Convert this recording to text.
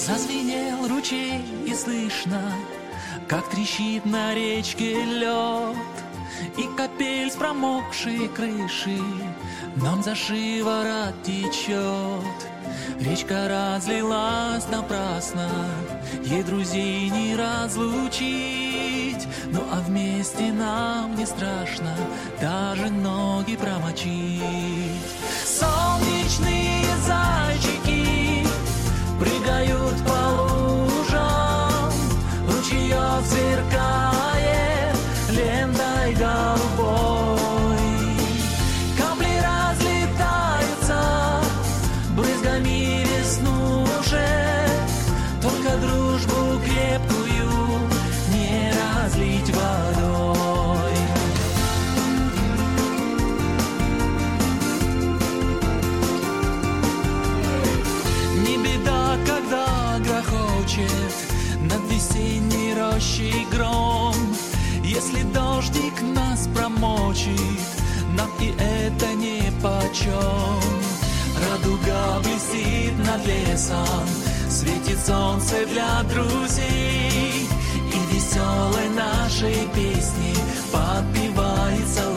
Зазвенел ручей и слышно, как трещит на речке лед, и капель с промокшей крыши нам за шиворот течет. Речка разлилась напрасно, ей друзей не разлучить. Ну а вместе нам не страшно даже ноги промочить. Солнечные зайчики прыгают по лужам, ручеёк сверкает лентой голубой. Капли разлетаются брызгами веснушек, только дружбу крепкую не разлить водой. Не беда, когда грохочет над весенней рощей гром, если дождик нас промочит, нам и это нипочем. Радуга блестит над лесом, светит солнце для друзей, и веселой нашей песни подпевается